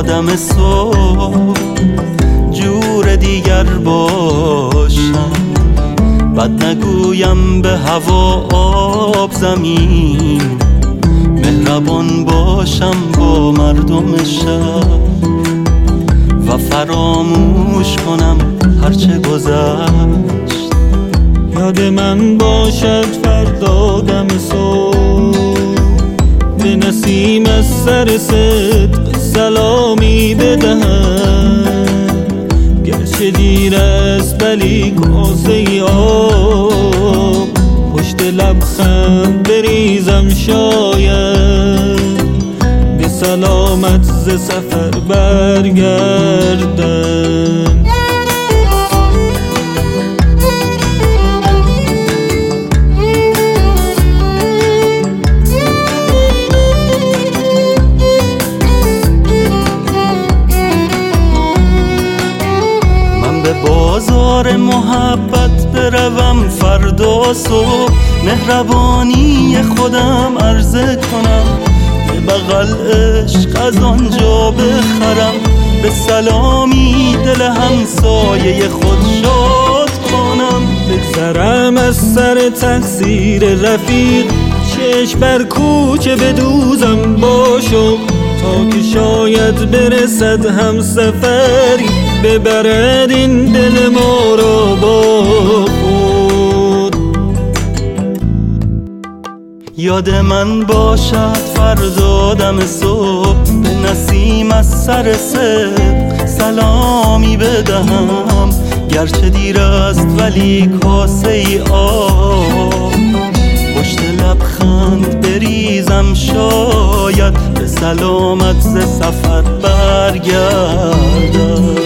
دم صبح جور دیگر باشم، بد نگویم به هوا آب زمین، مهربان باشم با مردم شهر و فراموش کنم هرچه گذشت. یاد من باشد فردا دم صبح به نسیم از سر صدق سلامی بدهم، گرچه دیر است ولی کاسه آب پشت لبخند بریزم، شاید به سلامت ز سفر برگردم. بازار محبت بروم فردا صبح، مهربانی خودم عرضه کنم، به بغل عشق از آنجا بخرم، به سلامی دل همسایه خود شاد کنم. بگذرم از سر تقصیر رفیق، چشم بر کوچه بدوزم باشم، تا که شاید برسد هم سفری ببرد این دل ما را با خود. یاد من باشد فردا دم صبح به نسیم از سر صدق سلامی بدهم، گرچه دیر است ولی کاسه ای آب پشت لبخند بریزم، شاید به سلامت ز سفر برگردم.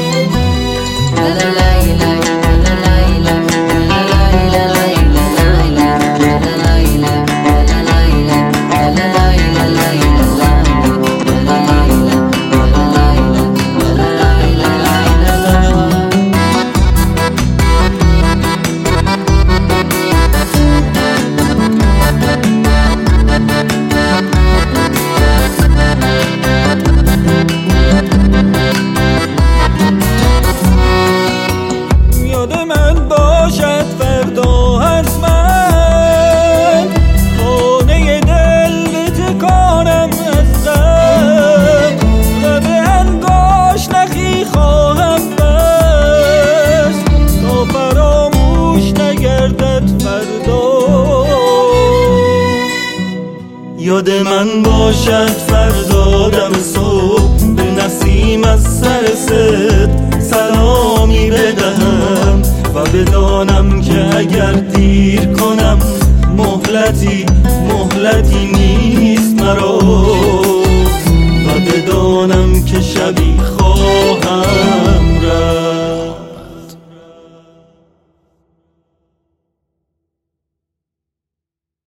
یاد من باشد فردا دم صبح به نسیم از سر صدق سلامی بدهم، و بدانم که اگر دیر کنم مهلتی نیست مرا، و بدانم که شبی خواهم رفت.